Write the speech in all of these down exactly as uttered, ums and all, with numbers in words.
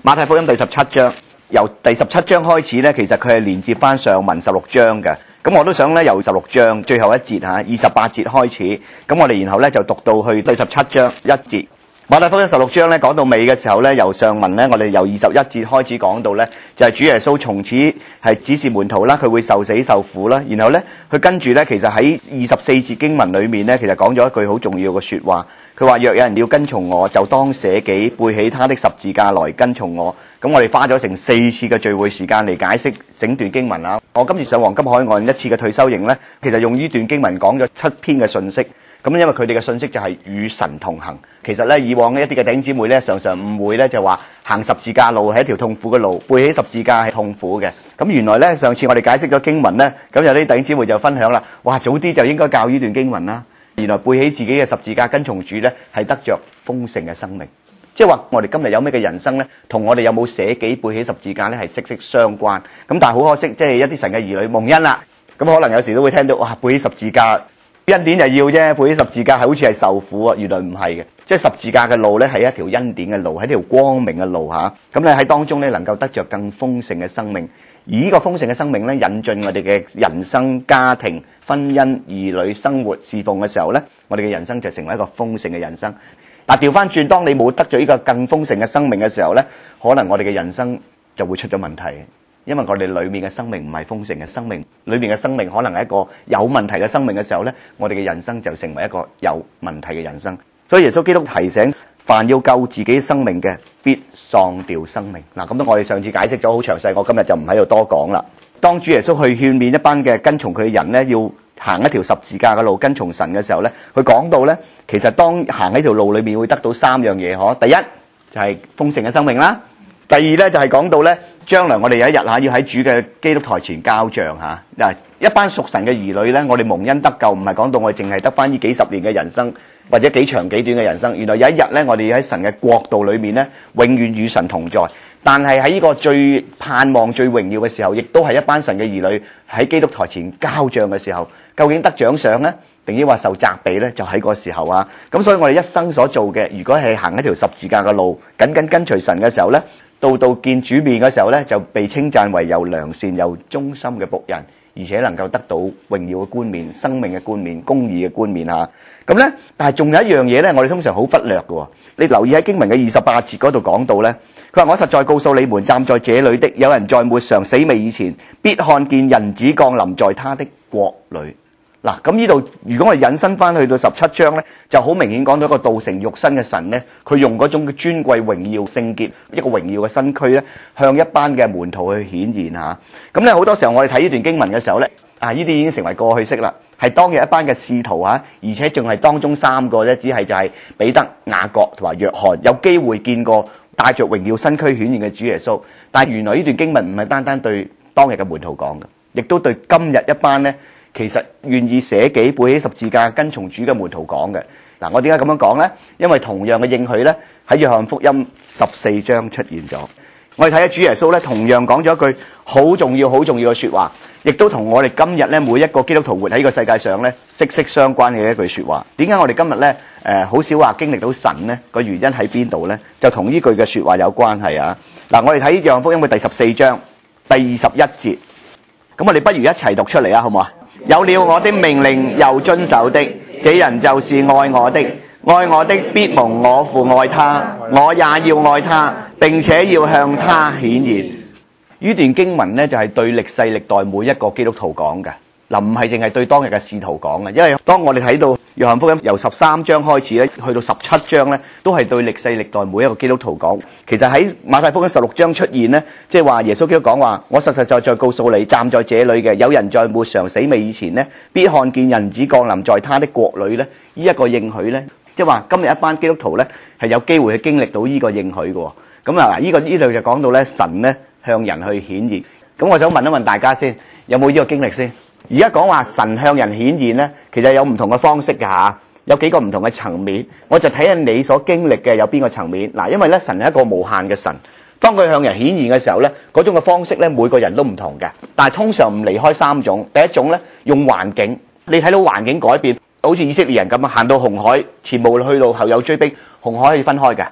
馬太福音第十七章，由第十七章開始咧，其實佢係連接翻上文十六章嘅。咁我都想咧由十六章最後一節嚇，二十八節開始，咁我哋然後咧就讀到去第十七章一節。馬太福音十六章咧講到尾嘅時候咧，由上文咧我哋由二十一節開始講到咧，就係主耶穌從此係指示門徒啦，佢會受死受苦啦。然後咧佢跟住咧，其實喺二十四節經文裏面咧，其實講咗一句好重要嘅説話。佢話：若有人要跟從我，就當捨己，背起他的十字架來跟從我。咁我哋花咗成四次嘅聚會時間嚟解釋整段經文啦。我今次上黃金海岸一次嘅退休營咧，其實用呢段經文講咗七篇嘅信息。咁因為佢哋嘅信息就係與神同行。其實咧，以往一啲嘅弟兄姊妹咧，常常誤會咧，就話行十字架路係一條痛苦嘅路，背起十字架係痛苦嘅。咁原來咧，上次我哋解釋咗經文咧，咁有啲弟兄姊妹就分享啦，哇，早啲就應該教呢段經文啦。原來背起自己嘅十字架跟從主咧，係得着豐盛嘅生命。即係話我哋今日有咩嘅人生咧，同我哋有冇捨己背起十字架咧係息息相關。咁但係好可惜，即係一啲神嘅兒女蒙恩啦。咁可能有時都會聽到，哇，背起十字架恩典就要啫，背起十字架係好似係受苦啊。原來唔係嘅，即係十字架嘅路咧係一條恩典嘅路，係一條光明嘅路嚇。咁你喺當中咧能夠得着更豐盛嘅生命。而呢個豐盛嘅生命咧，引進我哋嘅人生、家庭、婚姻、兒女、生活、侍奉嘅時候咧，我哋嘅人生就成為一個豐盛嘅人生。嗱，調翻轉，當你冇得咗呢個更豐盛嘅生命嘅時候咧，可能我哋嘅人生就會出咗問題。因為我哋裏面嘅生命唔係豐盛嘅生命，裏面嘅生命可能係一個有問題嘅生命嘅時候咧，我哋嘅人生就成為一個有問題嘅人生。所以耶穌基督提醒，凡要救自己生命嘅，必喪掉生命。嗱，咁我哋上次解釋咗好詳細，我今日就唔喺度多講啦。當主耶穌去勸勉一班嘅跟從佢嘅人咧，要行一條十字架嘅路，跟從神嘅時候咧，佢講到咧，其實當行喺條路裏面會得到三樣嘢，嗬。第一就係豐盛嘅生命啦。第二咧就係講到咧，將來我哋有一日嚇要喺主嘅基督台前交帳嚇。嗱，一班屬神嘅兒女咧，我哋蒙恩得救，唔係講到我哋淨係得翻呢幾十年嘅人生，或者幾長幾短嘅人生。原來有一日咧，我哋要喺神嘅國度裏面咧，永遠與神同在。但係喺呢個最盼望、最榮耀嘅時候，亦都係一班神嘅兒女喺基督台前交帳嘅時候，究竟得獎賞咧，定抑或受責備咧？就喺個時候啊！咁所以我哋一生所做嘅，如果係行一條十字架嘅路，緊緊跟隨神嘅時候咧，到到見主面嘅時候咧，就被稱讚為又良善又忠心嘅僕人，而且能夠得到榮耀嘅冠冕、生命嘅冠冕、公義嘅冠冕嚇。咁咧，但係仲有一樣嘢咧，我哋通常好忽略嘅。你留意喺經文嘅二十八節嗰度講到咧，佢話：我實在告訴你們，站在這裏的，有人在末常死未以前，必看見人子降臨在他的國裏。嗱，咁呢度如果我哋引申翻去到十七章咧，就好明顯講到一個道成肉身嘅神咧，佢用嗰種嘅尊貴、榮耀、聖潔一個榮耀嘅身軀咧，向一班嘅門徒去顯現嚇。咁咧好多時候我哋睇呢段經文嘅時候咧，啊呢啲已經成為過去式啦，係當日一班嘅使徒嚇，而且仲係當中三個啫，只係就係彼得、雅各同埋約翰有機會見過帶着榮耀身軀顯現嘅主耶穌。但係原來呢段經文唔係單單對當日嘅門徒講嘅，亦都對今日一班咧，其實願意捨己背起十字架跟從主嘅門徒講嘅。嗱，我點解咁樣講呢？因為同樣嘅應許呢，喺約翰福音十四章出現咗。我哋睇下主耶穌呢，同樣講咗一句好重要、好重要嘅說話，亦都同我哋今日呢每一個基督徒活喺呢個世界上呢息息相關嘅一句說話。點解我哋今日呢誒好少話經歷到神呢？個原因喺邊度呢？就同呢句嘅說話有關係啊！嗱，我哋睇約翰福音嘅第十四章第二十一節，咁我哋不如一齊讀出嚟啊，好唔好啊？有了我的命令又遵守的，這人就是愛我的。愛我的必蒙我父愛他，我也要愛他，並且要向他顯現。呢段經文呢，就係對歷世歷代每一個基督徒講嘅。嗱，唔係淨係對當日嘅使徒講嘅，因為當我哋睇到約翰福音由十三章開始咧，去到十七章咧，都係對歷世歷代每一個基督徒講。其實喺馬太福音十六章出現咧，即係話耶穌基督講話：我實實在在告訴你，站在這裏嘅有人在末常死未以前咧，必看見人子降臨在他的國裏咧。呢一個應許咧，即係話今日一班基督徒咧係有機會去經歷到呢個應許嘅。咁啊，呢個呢度就講到咧神咧向人去顯現。咁我想問一問大家先，有冇呢個經歷先？而家講話神向人顯現咧，其實有唔同嘅方式嘅吓，有幾個唔同嘅層面。我就睇下你所經歷嘅有邊個層面。嗱，因為咧神係一個無限嘅神，當佢向人顯現嘅時候咧，嗰種嘅方式咧每個人都唔同嘅，但係通常唔離開三種。第一種咧用環境，你睇到環境改變，好似以色列人咁啊，行到紅海，前無去路後有追兵，紅海可以分開嘅，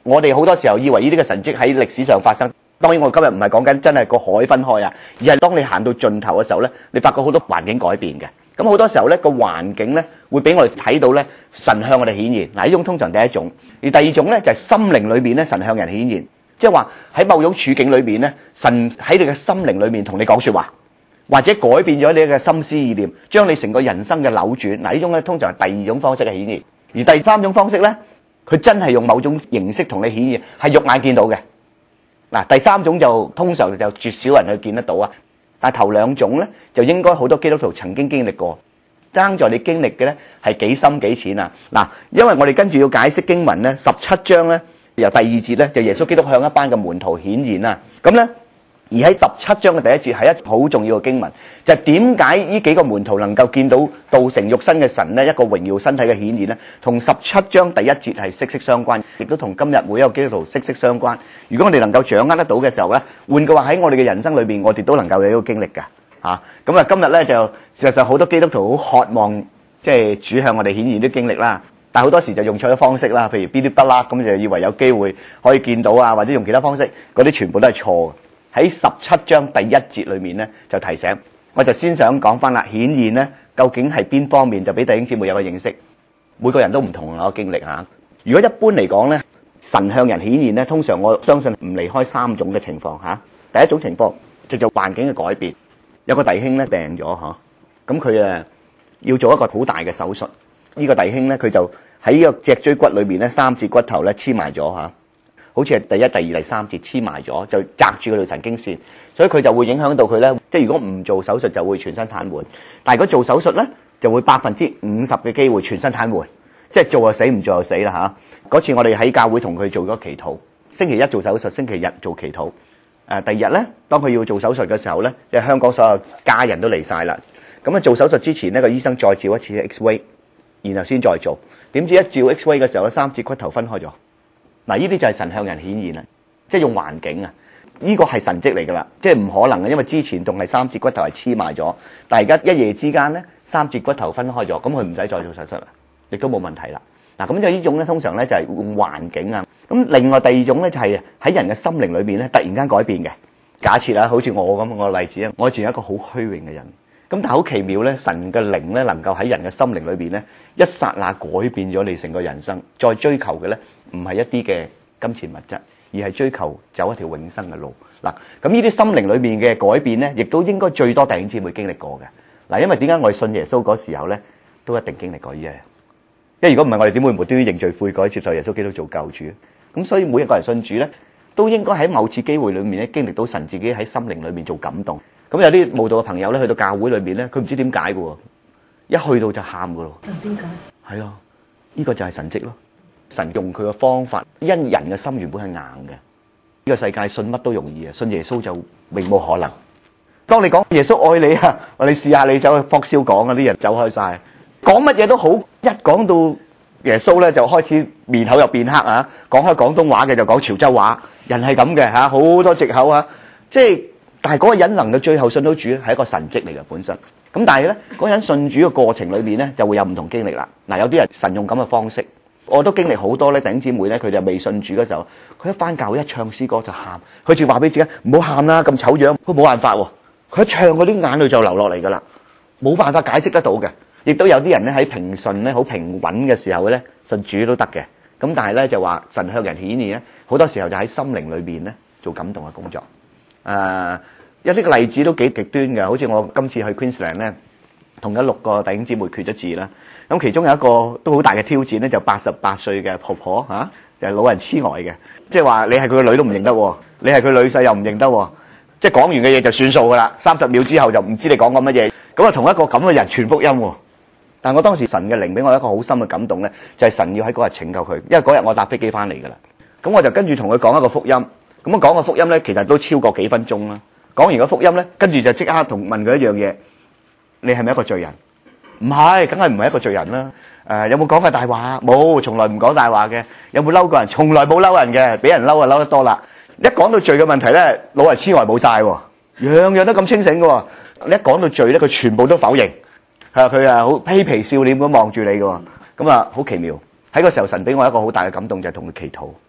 我哋好多時候以為呢啲嘅神蹟喺歷史上發生。當然我今日唔係講緊真係個海分開啊，而係當你行到盡頭嘅時候咧，你發覺好多環境改變嘅。咁好多時候咧，個環境咧會俾我哋睇到咧神向我哋顯現。嗱，呢種通常第一種，而第二種咧就係心靈裏邊咧神向人顯現，即係話喺某種處境裏邊咧，神喺你嘅心靈裏面同你講說話，或者改變咗你嘅心思意念，將你成個人生嘅扭轉。嗱，呢種咧通常係第二種方式嘅顯現，而第三種方式咧，佢真係用某種形式同你顯現，係肉眼見到嘅。嗱，第三種就通常就絕少人去見得到啊，但係頭兩種咧就應該好多基督徒曾經經歷過，爭在你經歷嘅咧係幾深幾淺啊。嗱，因為我哋跟住要解釋經文咧，十七章咧由第二節咧就耶穌基督向一班嘅門徒顯現啦，咁咧。而喺十七章嘅第一節係一好重要嘅經文，就係點解呢幾個門徒能夠見到道成肉身嘅神呢，一個榮耀身體嘅顯現呢，同十七章第一節係息息相關，亦都同今日每一個基督徒息息相關。如果我哋能夠掌握得到嘅時候呢，換句話喺我哋嘅人生裏邊，我哋都能夠有呢個經歷㗎嚇。咁啊，今日呢，就事實上好多基督徒好渴望即係主向我哋顯現啲經歷啦，但係好多時就用錯咗方式啦，譬如嗶哩不啦咁就以為有機會可以見到啊，或者用其他方式，嗰啲全部都係錯嘅。喺十七章第一節裏面咧，就提醒，我就先想講翻啦。顯現咧，究竟係邊方面，就俾弟兄姊妹有個認識。每個人都唔同啊，個經歷嚇。如果一般嚟講咧，神向人顯現咧，通常我相信唔離開三種嘅情況嚇。第一種情況就叫環境嘅改變，有個弟兄咧病咗嚇，咁佢誒要做一個好大嘅手術。呢個弟兄咧，佢就喺呢個脊椎骨裏邊咧，三節骨頭咧黐埋咗嚇。好似係第一、第二、第三節黐埋咗，就紮住嗰條神經線，所以佢就會影響到佢咧。即係如果唔做手術，就會全身癱瘓；但係如果做手術咧，就會百分之五十嘅機會全身癱瘓。即係做就死，唔做就死啦嚇。嗰次我哋喺教會同佢做咗祈禱，星期一做手術，星期日做祈禱。誒，第二日咧，當佢要做手術嘅時候咧，即係香港所有家人都嚟晒啦。咁啊，做手術之前呢，個醫生再照一次 X-ray， 然後先再做。點知一照 X-ray 嘅時候咧，三節骨頭分開咗。嗱，呢啲就係神向人顯現啦，即係用環境啊，呢個係神蹟嚟噶啦，即係唔可能嘅，因為之前仲係三節骨頭係黐埋咗，但係而家一夜之間咧，三節骨頭分開咗，咁佢唔使再做手術啦，亦都冇問題啦。嗱，咁就呢種咧，通常咧就係用環境啊。咁另外第二種咧就係喺人嘅心靈裏邊咧突然間改變嘅。假設啊，好似我咁個例子啊，我以前係一個好虛榮嘅人，咁但係好奇妙咧，神嘅靈咧能夠喺人嘅心靈裏邊咧一剎那改變咗你成個人生，再追求嘅咧。唔係一啲嘅金錢物質，而係追求走一條永生嘅路。嗱，咁呢啲心靈裏面嘅改變咧，亦都應該最多弟兄姊妹經歷過嘅。嗱，因為點解我哋信耶穌嗰時候咧，都一定經歷過呢樣。因為如果唔係，我哋點會無端端認罪悔改，接受耶穌基督做救主？咁所以每一個人信主咧，都應該喺某次機會裏面咧，經歷到神自己喺心靈裏面做感動。咁有啲慕道嘅朋友咧，去到教會裏面咧，佢唔知點解嘅喎，一去到就喊嘅咯。點解？係啊，呢個就係神蹟咯。神用佢嘅方法，因人嘅心原本係硬嘅。呢個世界信乜都容易啊，信耶穌就永冇可能。當你講耶穌愛你啊，你試下你走去博燒講啊，啲人走開晒，講乜嘢都好，一講到耶穌咧就開始面口又變黑啊。講開廣東話嘅就講潮州話，人係咁嘅嚇，好多藉口啊。即係但係嗰個人能夠最後信到主係一個神蹟嚟嘅本身。咁但係咧，嗰個人信主嘅過程裏邊咧就會有唔同經歷啦。嗱，有啲人神用咁嘅方式。我都經歷好多咧，弟兄姊妹咧，佢就未信主嘅時候，佢一返教會一唱詩歌就喊，佢就話俾自己唔好喊啦，咁醜樣，佢冇辦法喎。佢一唱嗰啲眼淚就流落嚟噶啦，冇辦法解釋得到嘅。亦都有啲人咧喺平順咧好平穩嘅時候咧信主都得嘅。咁但係咧就話神向人顯現咧，好多時候就喺心靈裏邊咧做感動嘅工作。誒、呃，有啲個例子都幾極端嘅，好似我今次去 Queensland 咧，同一六個弟兄姊妹決咗志啦。咁其中有一個都好大嘅挑戰咧，就八十八歲嘅婆婆嚇、啊，就係、是、老人痴呆嘅，即係話你係佢個女都唔認得，你係佢女婿又唔認得，即係講完嘅嘢就算數噶啦，三十秒之後就唔知你講過乜嘢。咁啊，同一個咁嘅人傳福音喎。但我當時神嘅靈俾我一個好深嘅感動咧，就係、是、神要喺嗰日拯救佢，因為嗰日我搭飛機翻嚟噶啦。咁我就跟住同佢講一個福音，咁樣講個福音咧，其實都超過幾分鐘啦。講完個福音咧，跟住就即刻同問佢一樣嘢：你係咪一個罪人？唔係，梗係唔係一個罪人啦。誒、呃，有冇講過大話？冇，從來唔講大話嘅。有冇嬲過人？從來冇嬲人嘅。俾人嬲啊，嬲得多啦。一講到罪嘅問題咧，老人痴呆冇晒喎，樣樣都咁清醒嘅喎。你一講到罪咧，佢全部都否認。係佢啊，好嬉皮笑臉咁望住你嘅喎。咁啊，好奇妙。喺個時候，神俾我一個好大嘅感動，就係同佢祈禱。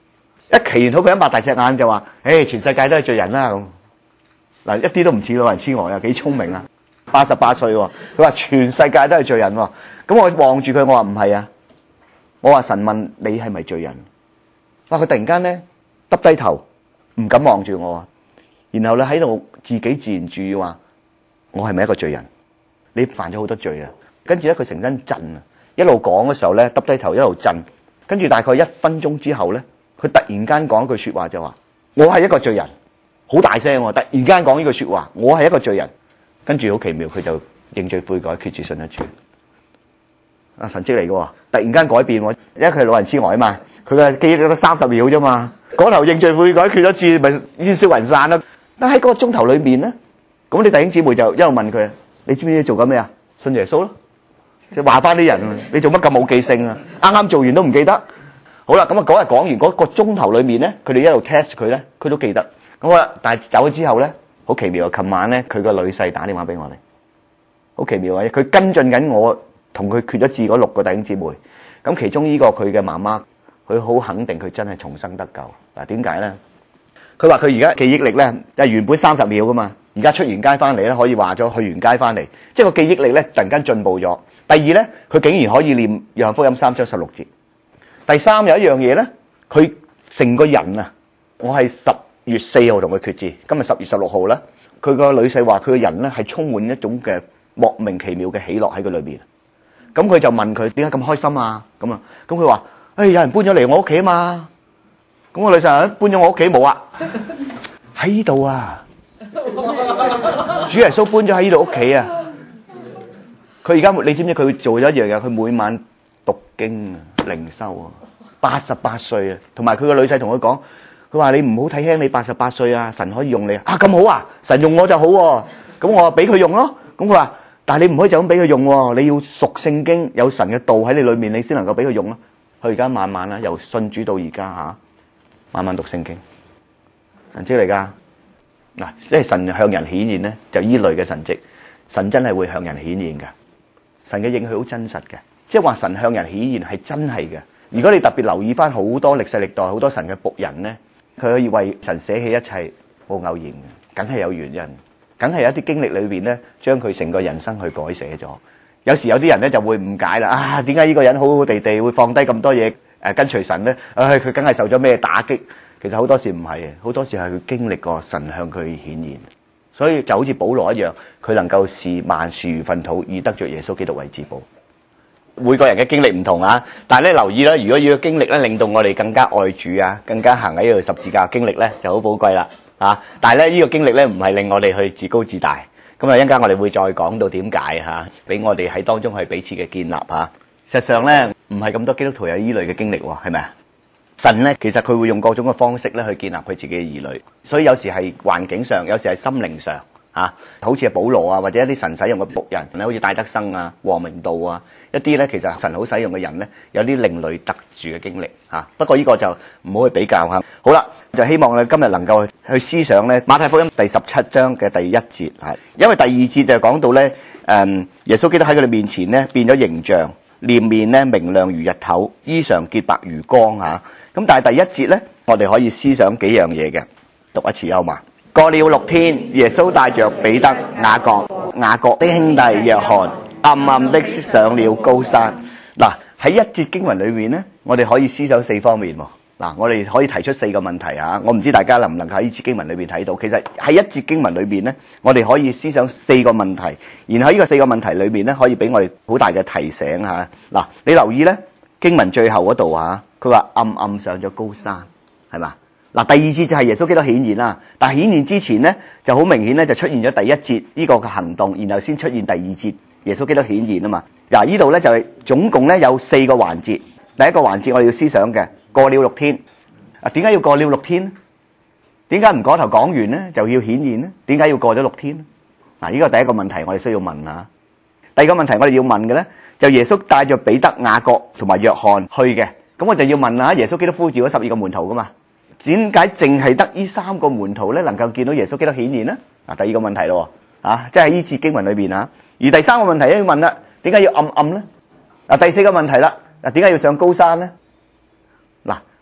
一祈禱佢一擘大隻眼就話：誒，全世界都係罪人啦咁。嗱，一啲都唔似老人痴呆啊，幾聰明啊！八十八歲喎，佢話全世界都係罪人喎。咁我望住佢，我話唔係啊。我話神問你係咪罪人？哇！佢突然間咧耷低頭，唔敢望住我啊。然後咧喺度自己自言自語話：我係咪一個罪人？你犯咗好多罪啊！跟住咧佢成身震啊，一路講嘅時候咧耷低頭一路震。跟住大概一分鐘之後咧，佢突然間講一句說話就話：我係一個罪人，好大聲喎！突然間講呢句說話，我係一個罪人。跟住好奇妙，佢就認罪悔改，決志信得主。啊，神蹟嚟嘅喎，突然間改變喎，因為佢係老人痴呆啊嘛，佢嘅記憶得三十秒啫嘛，嗰頭認罪悔改決咗志，咪煙消雲散啦。但喺嗰個鐘頭裏面咧，咁你弟兄姊妹就一路問佢：你知唔知做緊咩啊？信耶穌咯，就話翻啲人，你做乜咁冇記性啊？啱啱做完都唔記得。好啦，咁啊嗰日講完嗰個鐘頭裏面咧，佢哋一路 test 佢咧，佢都記得。咁好啦，但係走咗之後咧，好奇妙啊！琴晚咧，佢個女婿打電話俾我哋，好奇妙啊！佢跟進緊我同佢決咗志嗰六個弟兄姊妹，咁其中呢個佢嘅媽媽，佢好肯定佢真係重生得救。嗱，點解咧？佢話佢而家記憶力咧，係原本三十秒噶嘛，而家出完街翻嚟咧，可以話咗去完街翻嚟，即係個記憶力咧突然間進步咗。第二咧，佢竟然可以念約翰福音三章十六節。第三有一樣嘢咧，佢成個人啊，我係十月四號同佢決志，今日十月十六號啦。佢個女婿話佢個人咧係充滿一種嘅莫名其妙嘅喜樂喺佢裏邊。咁佢就問佢點解咁開心啊？咁啊，咁佢話：誒，有人搬咗嚟我屋企啊嘛。咁我女婿搬咗我屋企冇啊？喺呢度啊！主耶穌搬咗喺呢度屋企啊！佢而家你知唔知佢做咗一樣嘢？佢每晚讀經啊、靈修啊，八十八歲啊，同埋佢個女婿同佢講，佢話你唔好睇輕你八十八歲啊，神可以用你啊！咁好啊，神用我就好喎，咁我俾佢用咯。咁佢話，但係你唔可以就咁俾佢用喎，你要熟聖經，有神嘅道喺你裏面，你先能夠俾佢用咯。佢而家慢慢啦，由信主到而家吓，慢慢讀聖經，神蹟嚟噶。嗱，即係神向人顯現咧，就依類嘅神蹟，神真係會向人顯現噶。神嘅應許好真實嘅，即係話神向人顯現係真係嘅。如果你特別留意翻好多歷世歷代好多神嘅僕人咧，佢可以為神捨棄一切，冇偶然嘅，梗係有原因，梗係有一啲經歷裏邊咧，將佢成個人生去改寫咗。有時有啲人咧就會誤解啦，啊，點解呢個人好好地地會放低咁多嘢誒跟隨神咧？唉，佢梗係受咗咩打擊？其實好多時唔係嘅，好多時係佢經歷過神向佢顯現，所以就好似保羅一樣，佢能夠視萬事如糞土，以得着耶穌基督為至寶。每個人嘅經歷唔同啊，但係咧留意啦，如果要經歷咧令到我哋更加愛主啊，更加行喺呢度十字架嘅經歷咧就好寶貴啦啊！但係咧呢個經歷咧唔係令我哋去自高自大，咁啊一陣間我哋會再講到點解吓，俾我哋喺當中去彼此嘅建立吓。實際上咧唔係咁多基督徒有呢類嘅經歷喎，係咪啊？神咧其實佢會用各種嘅方式咧去建立佢自己嘅兒女，所以有時係環境上，有時係心靈上啊，好似係保羅啊，或者一啲神使用嘅僕人咧，好似戴德生啊、王明道啊，一啲咧其實神好使用嘅人咧，有啲另類特殊嘅經歷嚇。不過呢個就唔好去比較嚇。好啦，就希望咧今日能夠去思想咧馬太福音第十七章嘅第一節係，因為第二節就講到咧誒耶穌基督喺佢哋面前咧變咗形象，臉面咧明亮如日頭，衣裳潔白如光嚇。咁但係第一節咧，我哋可以思想幾樣嘢嘅，讀一次好嘛？過了六天，耶穌帶着彼得、雅各、雅各的兄弟約翰，暗暗的上了高山。嗱，喺一節經文裏面咧，我哋可以思想四方面喎。嗱，我哋可以提出四個問題啊。我唔知大家能唔能夠喺呢節經文裏面睇到，其實喺一節經文裏面咧，我哋可以思想四個問題，然後呢個四個問題裏面咧，可以俾我哋好大嘅提醒嚇。嗱，你留意咧經文最後嗰度嚇，佢話暗暗上咗高山，係嘛？嗱，第二節就係耶穌基督顯現啦，但係顯現之前咧就好明顯咧就出現咗第一節呢個嘅行動，然後先出現第二節耶穌基督顯現啊嘛。嗱，呢度咧就係總共咧有四個環節。第一個環節我哋要思想嘅，過了六天啊，點解要過了六天？點解唔嗰頭講完咧就要顯現咧？點解要過咗六天？嗱，呢個第一個問題我哋需要問下。第二個問題我哋要問嘅咧，就耶穌帶着彼得、雅各同埋約翰去嘅，咁我就要問下耶穌基督呼召咗十二個門徒噶嘛？點解淨係得呢三個門徒咧能夠見到耶穌基督顯現呢？嗱，第二個問題咯，啊，即係喺呢節經文裏邊啊。而第三個問題要問啦，點解要暗暗咧？嗱，第四個問題啦，嗱，點解要上高山咧？嗱，喺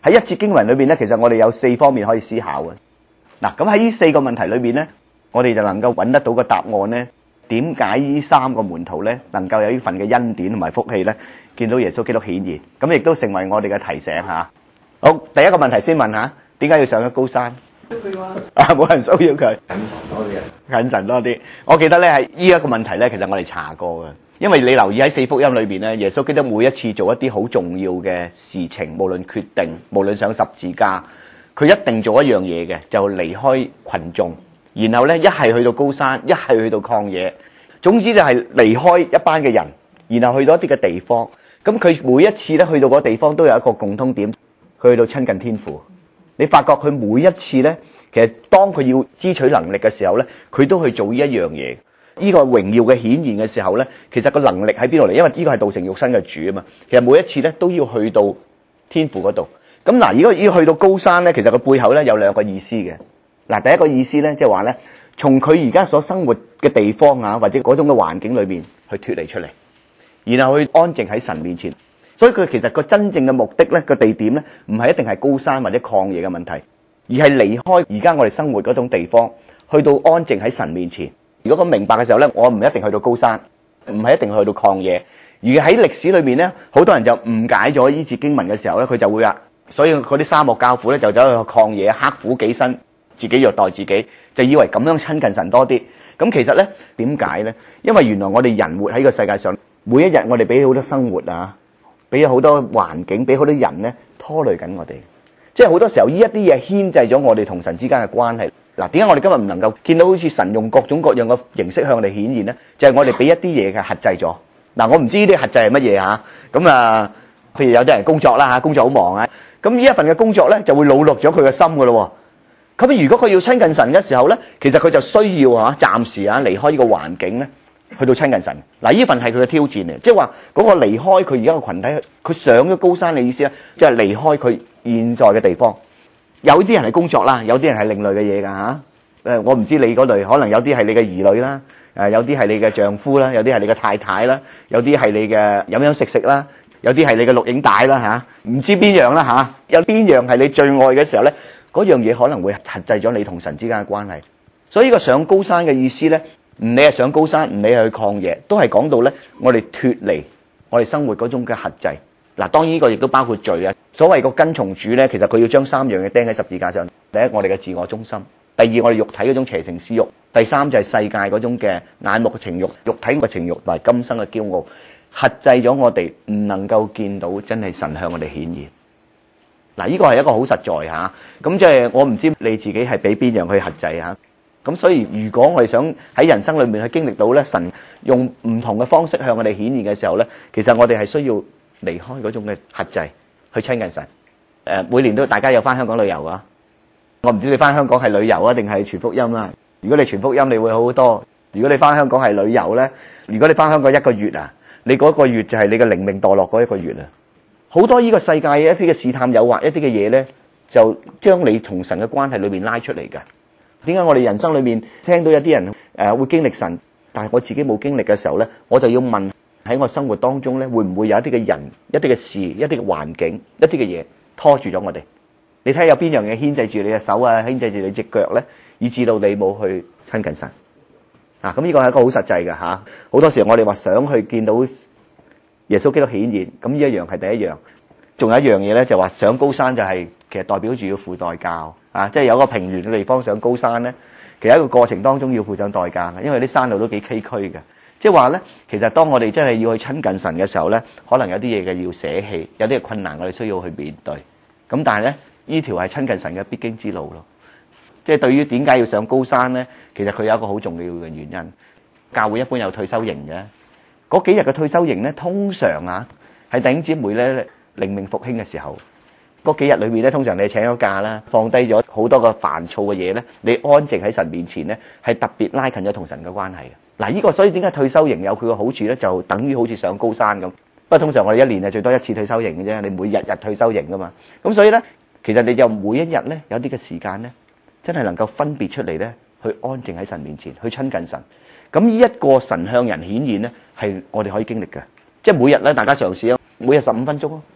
喺一節經文裏邊咧，其實我哋有四方面可以思考嘅。嗱，咁喺呢四個問題裏邊咧，我哋就能夠揾得到個答案咧。點解呢三個門徒咧能夠有呢份嘅恩典同埋福氣咧？見到耶穌基督顯現，咁亦都成為我哋嘅提醒嚇。好，第一個問題先問下，點解要上咗高山？啊，冇人騷擾佢。近神多啲，近神多啲。我記得咧係呢一個問題咧，其實我哋查過嘅，因為你留意喺四福音裏邊咧，耶穌基督每一次做一啲好重要嘅事情，無論決定，無論上十字架，佢一定做一樣嘢嘅，就離開群眾，然後咧一係去到高山，一係去到曠野，總之就係離開一班嘅人，然後去到一啲嘅地方。咁佢每一次咧去到嗰個地方都有一個共通點，佢去到親近天父。你發覺佢每一次咧，其實當佢要支取能力嘅時候咧，佢都去做呢一樣嘢。呢個榮耀嘅顯現嘅時候咧，其實個能力喺邊度嚟？因為呢個係道成肉身嘅主啊嘛。其實每一次咧都要去到天父嗰度。咁嗱，如果要去到高山咧，其實個背後咧有兩個意思嘅。嗱，第一個意思咧，即係話咧，從佢而家所生活嘅地方啊，或者嗰種嘅環境裏邊去脫離出嚟，然後去安靜喺神面前。所以佢其實個真正嘅目的咧，個地點咧，唔係一定係高山或者曠野嘅問題，而係離開而家我哋生活嗰種地方，去到安靜喺神面前。如果佢明白嘅時候咧，我唔一定去到高山，唔係一定去到曠野。而喺歷史裏面咧，好多人就誤解咗呢節經文嘅時候咧，佢就會話，所以嗰啲沙漠教父咧就走去曠野，刻苦己身，自己虐待自己，就以為咁樣親近神多啲。咁其實咧點解咧？因為原來我哋人活喺個世界上，每一日我哋俾好多生活啊，俾好多環境，俾好多人咧拖累緊我哋。即係好多時候呢一啲嘢牽制咗我哋同神之間嘅關係。嗱，點解我哋今日唔能夠見到好似神用各種各樣嘅形式向我哋顯現咧？就係、是、我哋俾一啲嘢嘅轄制咗。嗱，我唔知呢啲轄制係乜嘢嚇。咁啊，譬如有啲人工作啦嚇，工作好忙啊。咁呢一份嘅工作咧，就會惱落咗佢嘅心噶咯。咁如果佢要親近神嘅時候咧，其實佢就需要嚇暫時啊離開呢個環境咧，去到親近神。嗱，呢份係佢嘅挑戰嚟，即係話嗰個離開佢而家個群體，佢上咗高山嘅意思咧，即係離開佢現在嘅地方。有啲人係工作啦，有啲人係另類嘅嘢㗎嚇。誒，我唔知你嗰類，可能有啲係你嘅兒女啦，誒，有啲係你嘅丈夫啦，有啲係你嘅太太啦，有啲係你嘅飲飲食食啦，有啲係你嘅錄影帶啦嚇，唔知邊樣啦嚇。有邊樣係你最愛嘅時候咧，嗰樣嘢可能會限制咗你同神之間嘅關係。所以呢個上高山嘅意思咧，唔理係上高山，唔理係去曠野，都係講到咧，我哋脫離我哋生活嗰種嘅限制。嗱，當然呢個亦都包括罪啊。所謂個跟從主咧，其實佢要將三樣嘢釘喺十字架上。第一，我哋嘅自我中心；第二，我哋肉體嗰種邪情私慾；第三就係世界嗰種嘅眼目嘅情慾、肉體嘅情慾同埋今生嘅驕傲，限制咗我哋唔能夠見到真係神向我哋顯現。嗱，呢個係一個好實在嚇。咁即係我唔知你自己係俾邊樣去限制嚇。咁所以如果我哋想喺人生裏面去經歷到咧，神用唔同嘅方式向我哋顯現嘅時候咧，其實我哋係需要離開嗰種嘅限制去親近神。誒，每年都大家有翻香港旅遊啊。我唔知你翻香港係旅遊啊定係傳福音啦。如果你傳福音，你會好好多。如果你翻香港係旅遊咧，如果你翻香港一個月啊，你嗰個月就係你嘅靈命墮落嗰一個月啊。好多呢個世界一啲嘅試探誘惑，一啲嘅嘢咧，就將你同神嘅關係裏面拉出嚟㗎。點解我哋人生裏面聽到有啲人誒會經歷神，但係我自己冇經歷嘅時候咧，我就要問喺我生活當中咧，會唔會有一啲嘅人、一啲嘅事、一啲嘅環境、一啲嘅嘢拖住咗我哋？你睇下有邊樣嘢牽制住你嘅手啊，牽制住你隻腳咧，以至到你冇去親近神啊？咁呢個係一個好實際嘅嚇。好多時候我哋話想去見到耶穌基督顯現，咁呢一樣係第一樣。仲有一樣嘢咧，就話上高山就係其實代表住要付代價啊！即係有個平原嘅地方上高山咧，其實一個過程當中要付上代價嘅，因為啲山路都幾崎嶇嘅。即係話咧，其實當我哋真係要去親近神嘅時候咧，可能有啲嘢嘅要捨棄，有啲嘅困難我哋需要去面對。咁但係咧，呢條係親近神嘅必經之路咯。即係對於點解要上高山咧，其實佢有一個好重要嘅原因。教會一般有退休營嘅，嗰幾日嘅退休營咧，通常啊係弟兄姊妹咧靈命復興嘅時候。嗰幾日裏面咧，通常你請咗假啦，放低咗好多個煩躁嘅嘢咧，你安靜喺神面前咧，係特別拉近咗同神嘅關係嘅。嗱，呢個所以點解退休營有佢嘅好處咧？就等於好似上高山咁。不過通常我哋一年係最多一次退休營嘅啫，你每日日退休營噶嘛。咁所以咧，其實你就每一日咧有啲嘅時間咧，真係能夠分別出嚟咧，去安靜喺神面前，去親近神。咁呢一個神向人顯現咧，係我哋可以經歷嘅。即係每日咧，大家嘗試啊，每日十五分鐘咯。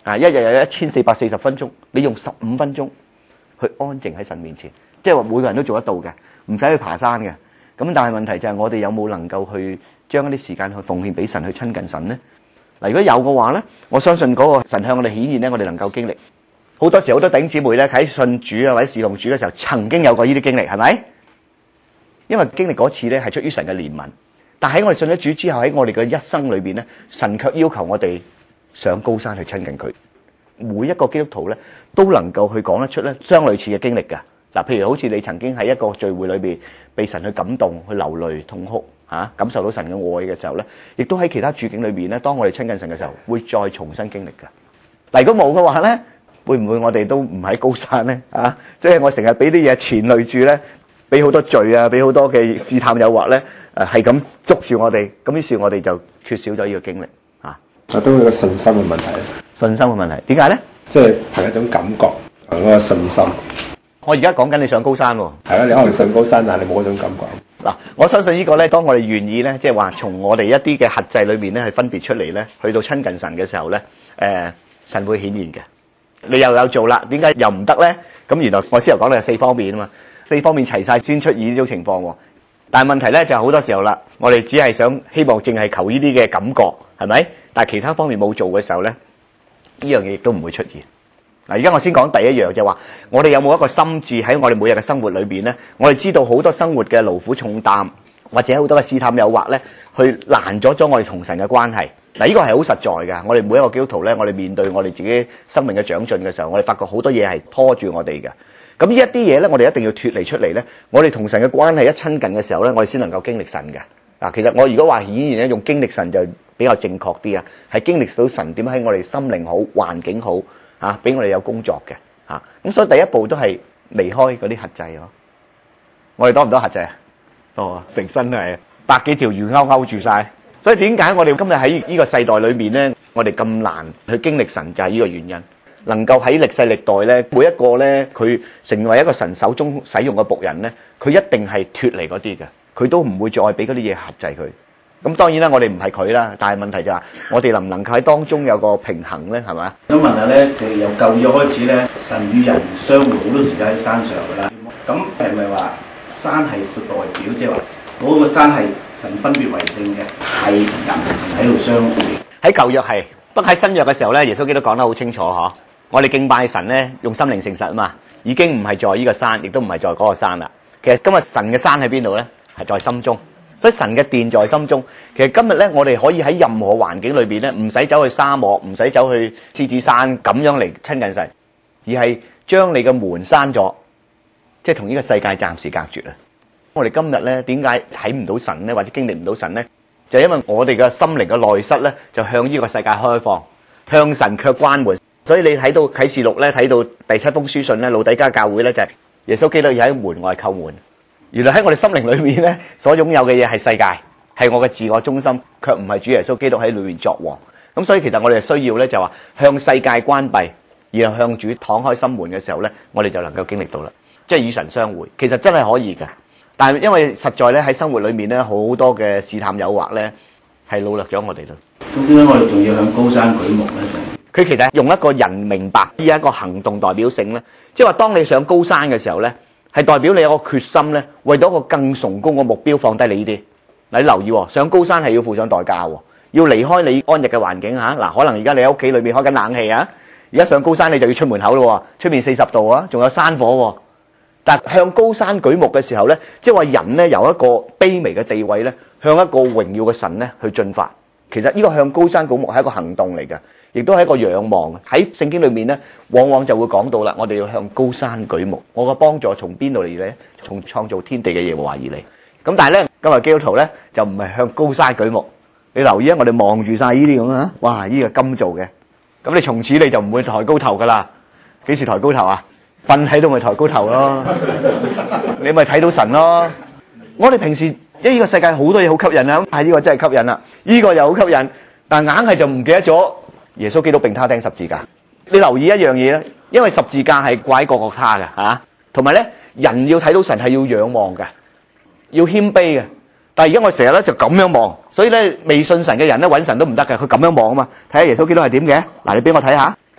啊，一日有一千四百四十分鐘，你用十五分鐘去安靜喺神面前，即係話每個人都做得到嘅，唔使去爬山嘅。咁但係問題就係我哋有冇能夠去將一啲時間去奉獻俾神，去親近神呢？嗱，如果有嘅話咧，我相信嗰個神向我哋顯現咧，我哋能夠經歷。好多時好多弟兄姊妹咧喺信主啊或者侍奉主嘅時候，曾經有過呢啲經歷，係咪？因為經歷嗰次咧係出於神嘅憐憫，但喺我哋信咗主之後，喺我哋嘅一生裏邊咧，神卻要求我哋上高山去親近佢。每一個基督徒咧都能夠去講得出咧相類似嘅經歷㗎。嗱，譬如好似你曾經喺一個聚會裏邊被神去感動、去流淚、痛哭嚇、啊，感受到神嘅愛嘅時候咧，亦都喺其他處境裏邊咧，當我哋親近神嘅時候，會再重新經歷㗎。嗱，如果冇嘅話咧，會唔會我哋都唔喺高山咧？啊，即係我成日俾啲嘢纏累住咧。俾好多罪啊，俾好多嘅試探誘惑咧，誒係咁捉住我哋，咁於是我哋就缺少咗呢個經歷啊。 啊，都係個信心嘅問題。 信心嘅問題，點解咧？ 即係憑一種感覺，憑嗰個信心。 我而家講緊你上高山喎。 係啊，你可能上高山，但係你冇嗰種感覺。 嗱，我相信呢個咧，當我哋願意咧，即係話從我哋一啲嘅核制裏面咧，去分別出嚟咧，去到親近神嘅時候咧，誒、呃、神會顯現嘅。你又有做啦，點解又唔得咧？咁原來我先頭講到係四方面啊嘛。四方面齊晒先出現呢種情況喎，但係問題咧就好多時候啦，我哋只係想希望淨係求呢啲嘅感覺，係咪？但係其他方面冇做嘅時候咧，呢樣嘢亦都唔會出現。嗱，而家我先講第一樣就話，我哋有冇一個心志喺我哋每日嘅生活裏邊咧？我哋知道好多生活嘅勞苦重擔，或者好多嘅試探誘惑咧，去攔咗咗我哋同神嘅關係。嗱，呢個係好實在㗎。我哋每一個基督徒咧，我哋面對我哋自己生命嘅長進嘅時候，我哋發覺好多嘢係拖住我哋嘅。咁呢一啲嘢咧，我哋一定要脫離出嚟咧。我哋同神嘅關係一親近嘅時候咧，我哋先能夠經歷神嘅。嗱，其實我如果話顯現咧，用經歷神就比較正確啲啊，係經歷到神點喺我哋心靈好、環境好啊，俾我哋有工作嘅嚇。咁所以第一步都係離開嗰啲轄制咯。我哋多唔多轄制啊？多啊，成身都係百幾條魚勾勾住晒。所以點解我哋今日喺呢個世代裏面咧，我哋咁難去經歷神，就係呢個原因。能夠喺歷世歷代咧，每一個咧，佢成為一個神手中使用嘅僕人咧，佢一定係脫離嗰啲嘅，佢都唔會再俾嗰啲嘢限制佢。咁當然啦，我哋唔係佢啦，但係問題就係我哋能唔能夠喺當中有個平衡咧，係嘛？ 想問下咧，就由舊約開始咧，神與人相會好多時間喺山上㗎啦。咁係咪話山係代表，即係話嗰個山係神分別為聖嘅，係人喺度相會？ 喺舊約係，不過喺新約嘅時候咧，耶穌基督講得好清楚嗬。我哋敬拜神咧，用心靈誠實啊嘛，已經唔係在呢個山，亦都唔係在嗰個山啦。其實今日神嘅山喺邊度咧？係在心中，所以神嘅殿在心中。其實今日咧，我哋可以喺任何環境裏邊咧，唔使走去沙漠，唔使走去獅子山咁樣嚟親近神，而係將你嘅門閂咗，即係同呢個世界暫時隔絕啊！我哋今日咧，點解睇唔到神咧，或者經歷唔到神咧？就係因為我哋嘅心靈嘅內室咧，就向呢個世界開放，向神卻關門。所以你睇到啟示錄咧，睇到第七封書信咧，老底嘉教會咧就係耶穌基督要喺門外叩門。原來喺我哋心靈裏面咧，所擁有嘅嘢係世界，係我嘅自我中心，卻唔係主耶穌基督喺裏面作王。咁所以其實我哋需要咧就話向世界關閉，然後向主敞開心門嘅時候咧，我哋就能夠經歷到啦，即係與神相會。其實真係可以嘅，但係因為實在咧喺生活裏面咧好多嘅試探誘惑咧係擄掠咗我哋啦。 咁點解我哋仲要向高山舉目咧？ 佢其實用一個人明白呢一個行動代表性咧，即係話當你上高山嘅時候咧，係代表你有個決心咧，為咗一個更崇高嘅目標放低你呢啲。嗱，你留意喎，上高山係要付上代價喎，要離開你安逸嘅環境嚇。嗱，可能而家你喺屋企裏面開緊冷氣啊，而家上高山你就要出門口咯，出面四十度啊，仲有山火喎。但係向高山舉目嘅時候咧，即係話人咧由一個卑微嘅地位咧，向一個榮耀嘅神咧去進發。其實呢個向高山舉目係一個行動嚟嘅。亦都係一個仰望。喺聖經裏面咧，往往就會講到啦，我哋要向高山舉目。我個幫助從邊度嚟咧？從創造天地嘅耶和華而嚟。咁但係咧，今日基督徒咧就唔係向高山舉目。你留意啊，我哋望住晒呢啲咁啊，哇！呢個金做嘅，咁你從此你就唔會抬高頭噶啦。幾時抬高頭啊？瞓喺度咪抬高頭咯。你咪睇到神咯。我哋平時因為呢個世界好多嘢好吸引啊，係呢個真係吸引啦。呢個又好吸引，但硬係就唔記得咗耶穌基督並他釘十字架。你留意一樣嘢咧，因為十字架係掛喺各各他嘅嚇，同埋咧人要睇到神係要仰望嘅，要謙卑嘅。但係而家我成日咧就咁樣望，所以咧未信神嘅人咧揾神都唔得嘅，佢咁樣望啊嘛。睇下耶穌基督係點嘅？嗱，你俾我睇下，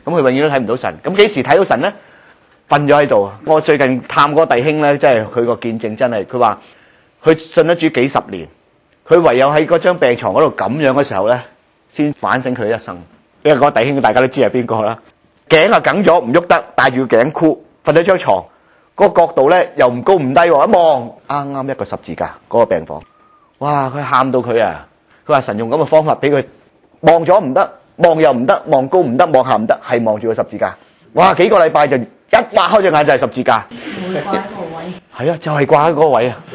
咁佢永遠都睇唔到神。咁幾時睇到神咧？瞓咗喺度。我最近探嗰個弟兄咧，即係佢個見證真係，佢話佢信咗主幾十年，佢唯有喺嗰張病床嗰度咁樣嘅時候咧，先反省佢一生。因為嗰個弟兄大家都知係邊個啦，頸啊梗咗唔喐得，帶住頸箍瞓喺張床，嗰個角度咧又唔高唔低喎，一望啱啱一個十字架嗰個病房。哇！佢喊到佢啊！佢話神用咁嘅方法俾佢望咗唔得，望又唔得，望高唔得，望下唔得，係望住個十字架。哇！幾個禮拜就一擘開隻眼就係十字架。 會掛喺個位。 係啊，就係掛喺嗰個位啊！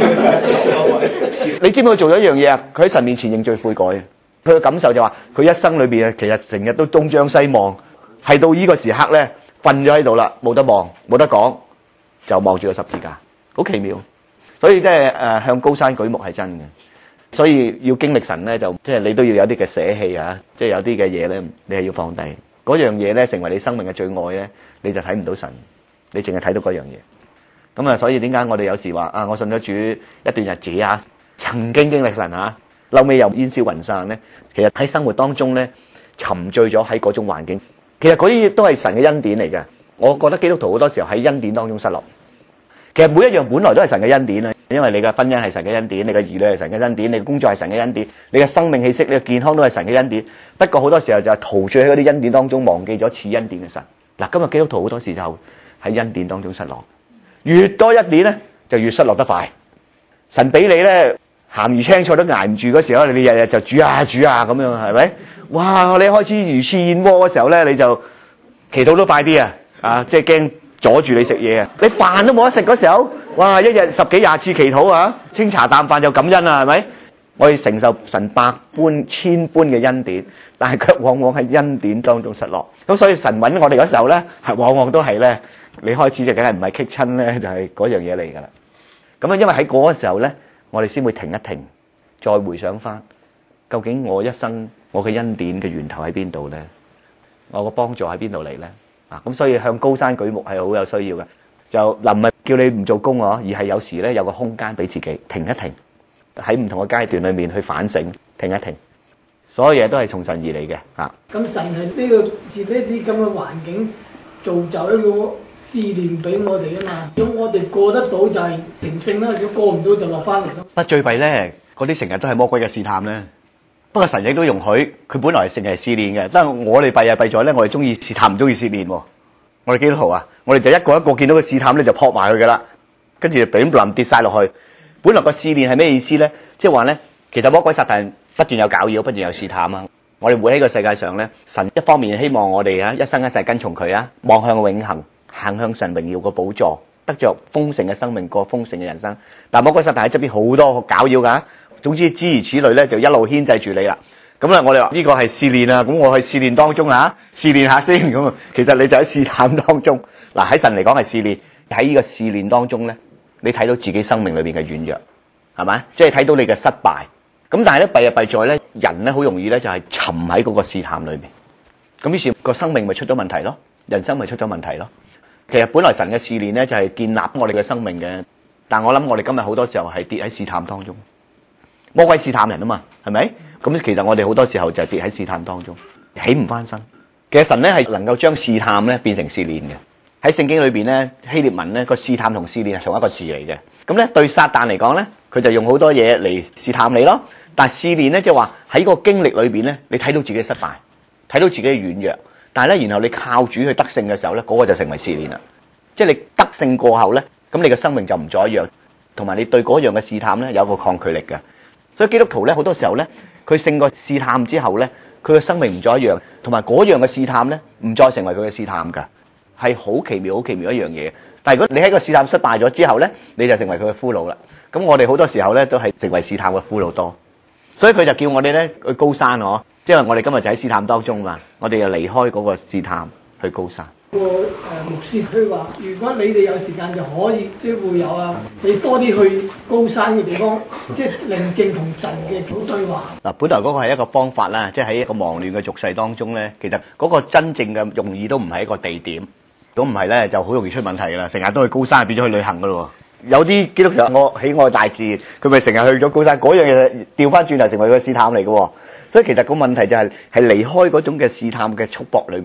你知唔知佢做咗一樣嘢啊？佢喺神面前認罪悔改啊！佢嘅感受就話，佢一生裏邊啊，其實成日都東張西望，係到呢個時刻咧，瞓咗喺度啦，冇得望，冇得講，就望住個十字架，好奇妙。所以即係誒向高山舉目係真嘅，所以要經歷神咧，就即係你都要有啲嘅捨棄啊，即係有啲嘅嘢咧，你係要放低嗰樣嘢咧，成為你生命嘅最愛咧，你就睇唔到神，你淨係睇到嗰樣嘢。咁啊，所以點解我哋有時話啊，我信咗主一段日子啊，曾經經歷神啊，後尾又煙消雲散咧，其實喺生活當中咧沉醉咗喺嗰種環境，其實嗰啲都係神嘅恩典嚟嘅。我覺得基督徒好多時候喺恩典當中失落。其實每一樣本來都係神嘅恩典啊，因為你嘅婚姻係神嘅恩典，你嘅兒女係神嘅恩典，你嘅工作係神嘅恩典，你嘅生命氣息、你嘅健康都係神嘅恩典。不過好多時候就係陶醉喺嗰啲恩典當中，忘記咗賜恩典嘅神。嗱，今日基督徒好多時就喺恩典當中失落，越多恩典咧就越失落得快。神俾你咧鹹魚青菜都捱唔住嗰時候，你日日就煮啊煮啊咁樣，係咪？哇！你開始魚翅燕窩嘅時候咧，你就祈禱都快啲啊！啊，即係驚阻住你食嘢啊！你飯都冇得食嗰時候，哇！一日十幾廿次祈禱啊，清茶淡飯就感恩啦，係咪？我哋承受神百般千般嘅恩典，但係卻往往喺恩典當中失落。咁所以神揾我哋嗰時候咧，係往往都係咧，你開始就梗係唔係棘親咧，就係嗰樣嘢嚟噶啦。咁啊，因為喺嗰個時候咧，我哋先會停一停，再回想翻，究竟我一生我嘅恩典嘅源頭喺邊度咧？我個幫助喺邊度嚟咧？啊，咁所以向高山舉目係好有需要嘅。就嗱，唔係叫你唔做工啊，而係有時咧有個空間俾自己停一停，喺唔同嘅階段裏面去反省，停一停，所有嘢都係從神而嚟嘅。啊， 咁神係呢個設呢啲咁嘅環境，造就一個試煉俾我哋啊嘛。如果我哋過得到就係成聖啦，如果過唔到就落翻嚟咯。 不最弊咧，嗰啲成日都係魔鬼嘅試探咧。不過神亦都容許，佢本來係成日試煉嘅。但係我哋弊啊弊在咧，我哋中意試探，唔中意試煉。我哋基督徒啊，我哋就一個一個見到個試探咧就撲埋佢噶啦，跟住就俾冧跌晒落去。本來個試煉係咩意思咧？即係話咧，其實魔鬼撒旦不斷有攪擾，不斷有試探啊。我哋活喺個世界上咧，神一方面希望我哋啊一生一世跟從佢啊，望向永恆，行向神榮耀個寶座，得着豐盛嘅生命，過豐盛嘅人生。但係魔鬼撒旦喺側邊好多攪擾噶。總之諸如此類咧，就一路牽制住你啦。咁咧，我哋話呢個係試煉啊，咁我去試煉當中啊，試煉下先咁啊。其實你就喺試探當中。嗱，喺神嚟講係試煉，喺呢個試煉當中咧，你睇到自己生命裏邊嘅軟弱，係咪？即係睇到你嘅失敗。咁但係咧，弊啊弊在咧，人咧好容易咧就係沉喺嗰個試探裏邊。咁於是個生命咪出咗問題咯，人生咪出咗問題咯。其實本來神嘅試煉咧就係建立我哋嘅生命嘅，但我諗我哋今日好多時候係跌喺試探當中。魔鬼試探人啊嘛，係咪？咁其實我哋好多時候就係跌喺試探當中，起唔翻身。其實神咧係能夠將試探咧變成試煉嘅。喺聖經裏邊咧，希臘文咧個試探同試煉係同一個字嚟嘅。咁咧對撒旦嚟講咧，佢就用好多嘢嚟試探你咯。但係試煉咧即係話喺個經歷裏邊咧，你睇到自己失敗，睇到自己嘅軟弱，但係咧然後你靠主去得勝嘅時候咧，嗰個就成為試煉啦。即係你得勝過後咧，咁你嘅生命就唔再一樣，同埋你對嗰樣嘅試探咧有一個抗拒力嘅。所以基督徒咧好多時候咧，佢勝過試探之後咧，佢嘅生命唔再一樣，同埋嗰樣嘅試探咧唔再成為佢嘅試探㗎，係好奇妙、好奇妙一樣嘢。但係如果你喺個試探失敗咗之後咧，你就成為佢嘅俘虜啦。咁我哋好多時候咧都係成為試探嘅俘虜多，所以佢就叫我哋咧去高山嗬，即係我哋今日就喺試探當中嘛，我哋就離開嗰個試探去高山。 個誒牧師佢話：如果你哋有時間就可以，即係會有啊，你多啲去高山嘅地方，即係寧靜同神嘅好對話。 嗱，本來嗰個係一個方法啦，即係喺一個忙亂嘅俗世當中咧，其實嗰個真正嘅用意都唔係一個地點，如果唔係咧就好容易出問題㗎啦，成日都去高山變咗去旅行㗎咯。有啲基督徒我喜愛大自然，佢咪成日去咗高山，嗰樣嘢調翻轉頭成為個試探嚟嘅。所以其實個問題就係係離開嗰種嘅試探嘅束縛裏邊，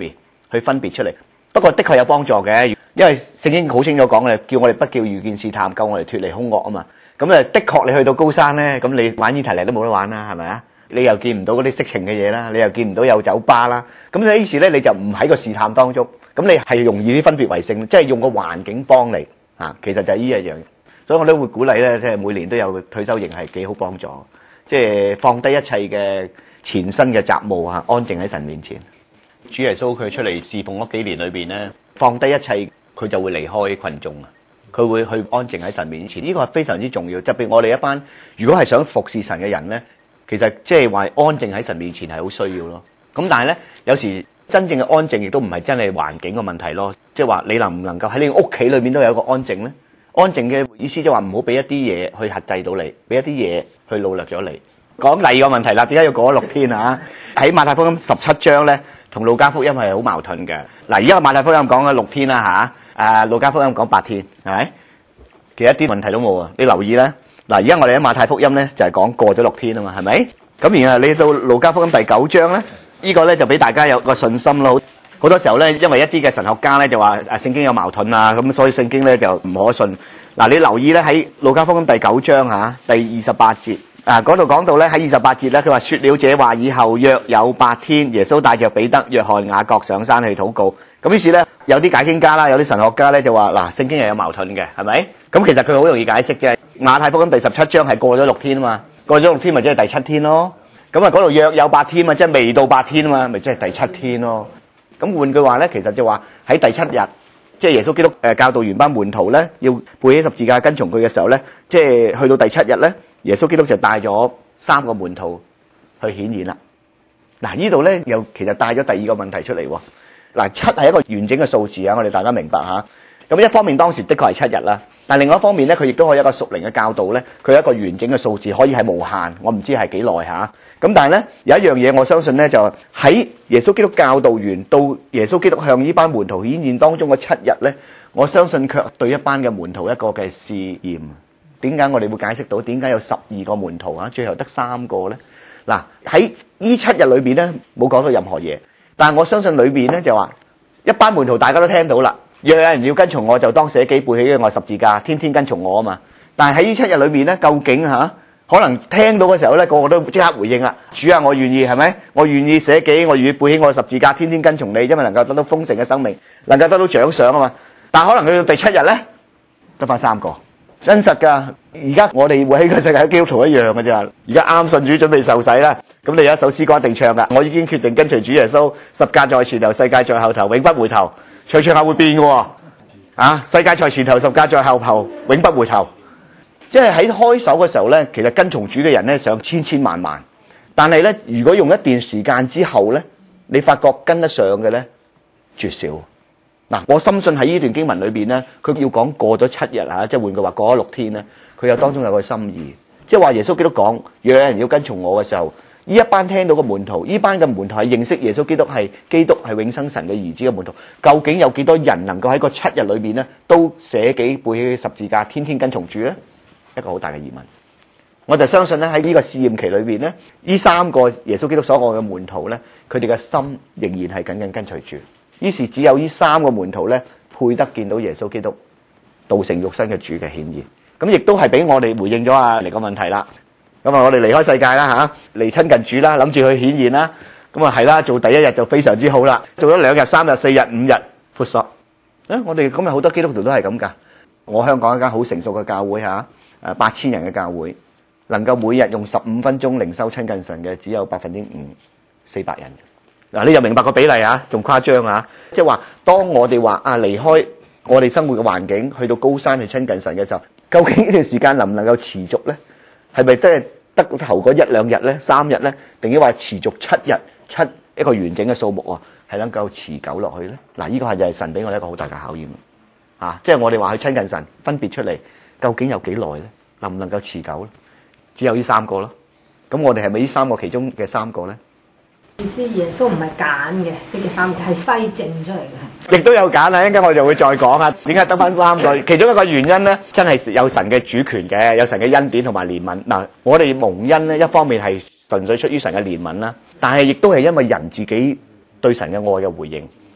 去分別出嚟。不過的確有幫助嘅，因為聖經好清楚講嘅，叫我哋不叫遇見試探，救我哋脫離兇惡啊嘛。咁誒的確你去到高山咧，咁你玩依提嚟都冇得玩啦，係咪啊？你又見唔到嗰啲色情嘅嘢啦，你又見唔到有酒吧啦，咁所以於是咧你就唔喺個試探當中，咁你係容易啲分別為聖，即係用個環境幫你啊。其實就係呢一樣，所以我都會鼓勵咧，即係每年都有退休營係幾好幫助，即係放低一切嘅前身嘅雜務啊，安靜喺神面前。主耶穌佢出嚟侍奉嗰幾年裏邊咧，放低一切，佢就會離開群眾啊，佢會去安靜喺神面前，呢個係非常之重要。特別我哋一班如果係想服侍神嘅人咧，其實即係話安靜喺神面前係好需要咯。咁但係咧，有時真正嘅安靜亦都唔係真係環境嘅問題咯，即係話你能唔能夠喺你屋企裏面都有一個安靜咧？安靜嘅意思即係話唔好俾一啲嘢去轄制到你，俾一啲嘢去擄掠咗你。講第二個問題啦，點解要過咗六天啊？喺馬太福音十七章咧，同路加福音係好矛盾嘅。嗱，而家馬太福音講咗六天啦嚇，誒路加福音講八天，係咪？其實一啲問題都冇啊！你留意咧，嗱，而家我哋喺馬太福音咧就係講過咗六天啊嘛，係咪？咁然後你到路加福音第九章咧，呢個咧就俾大家有個信心咯。好多時候咧，因為一啲嘅神學家咧就話誒聖經有矛盾啊，咁所以聖經咧就唔可信。嗱，你留意咧喺路加福音第九章嚇第二十八節。啊！嗰度講到咧，喺二十八節咧，佢話説了這話以後，約有八天，耶穌帶着彼得、約翰、雅各上山去禱告。咁於是咧，有啲解經家啦，有啲神學家咧就話：嗱，聖經又有矛盾嘅，係咪？咁其實佢好容易解釋嘅。馬太福音第十七章係過咗六天啊嘛，過咗六天咪即係第七天咯。咁啊，嗰度約有八天啊，即係未到八天啊嘛，咪即係第七天咯。咁換句話咧，其實就話喺第七日，即係耶穌基督誒教導完班門徒咧，要背起十字架跟從佢嘅時候咧，即係去到第七日咧。耶穌基督就帶咗三個門徒去顯現啦。嗱，呢度咧又其實帶咗第二個問題出嚟喎。嗱，七係一個完整嘅數字啊，我哋大家明白嚇。咁一方面當時的確係七日啦，但另外一方面咧，佢亦都可以一個屬靈嘅教導咧，佢有一個完整嘅數字，可以係無限。我唔知係幾耐嚇。咁但係咧有一樣嘢，我相信咧就喺耶穌基督教導完到耶穌基督向呢班門徒顯現當中嘅七日咧，我相信卻對一班嘅門徒一個嘅試驗。點解我哋會解釋到點解有十二個門徒啊，最後得三個咧？嗱，喺呢七日裏邊咧冇講到任何嘢，但係我相信裏邊咧就話一班門徒大家都聽到啦，若有人要跟從我，就當捨己背起我十字架，天天跟從我啊嘛。但係喺呢七日裏邊咧，究竟嚇、啊、可能聽到嘅時候咧，個個都即刻回應啦，主啊，我願意係咪？我願意捨己，我願意背起我十字架，天天跟從你，因為能夠得到豐盛嘅生命，能夠得到獎賞啊嘛。但係可能去到第七日咧，得翻三個。真實噶，而家我哋會喺個世界基督徒一樣嘅啫。而家啱信主準備受洗啦，咁你有一首詩歌一定唱噶。我已經決定跟隨主耶穌，十架在前頭，世界在後頭，永不回頭。唱唱下會變嘅喎，啊！世界在前頭，十架在後頭，永不回頭。即係喺開首嘅時候咧，其實跟從主嘅人咧上千千萬萬，但係咧如果用一段時間之後咧，你發覺跟得上嘅咧絕少。嗱，我深信喺呢段經文裏邊咧，佢要講過咗七日啊，即係換句話過咗六天咧，佢有當中有個心意，即係話耶穌基督講，若有人要跟從我嘅時候，呢一班聽到嘅門徒，呢班嘅門徒係認識耶穌基督係基督係永生神嘅兒子嘅門徒，究竟有幾多人能夠喺個七日裏邊咧都捨己背起十字架，天天跟從主咧？一個好大嘅疑問。我就相信咧喺呢個試驗期裏邊咧，呢三個耶穌基督所愛嘅門徒咧，佢哋嘅心仍然係緊緊跟隨住。於是只有呢三個門徒咧，配得見到耶穌基督道成肉身嘅主嘅顯現。咁亦都係俾我哋回應咗啊嚟個問題啦。咁啊，我哋離開世界啦嚇，嚟親近主啦，諗住去顯現啦。咁啊係啦，做第一日就非常之好啦。做咗兩日、三日、四日、五日，闊索。誒，我哋今日好多基督徒都係咁㗎。我香港一間好成熟嘅教會嚇，誒八千人嘅教會，能夠每日用十五分鐘靈修親近神嘅只有百分之五，四百人。嗱，你又明白個比例啊？仲誇張啊！即係話，當我哋話啊離開我哋生活嘅環境，去到高山去親近神嘅時候，究竟呢段時間能唔能夠持續咧？係咪真係得頭嗰一兩日咧、三日咧，定抑或持續七日、七一個完整嘅數目啊？係能夠持久落去咧？嗱，呢個係就係神俾我哋一個好大嘅考驗啊！即係我哋話去親近神，分別出嚟，究竟有幾耐咧？能唔能夠持久咧？只有呢三個咯。咁我哋係咪呢三個其中嘅三個咧？ 意思耶穌唔係揀嘅，呢個三個係篩證出嚟嘅。 亦都有揀啊！一陣間我就會再講啊。點解得翻三個？其中一個原因咧，真係有神嘅主權嘅，有神嘅恩典同埋憐憫。嗱，我哋蒙恩咧，一方面係純粹出於神嘅憐憫啦，但係亦都係因為人自己對神嘅愛嘅回應。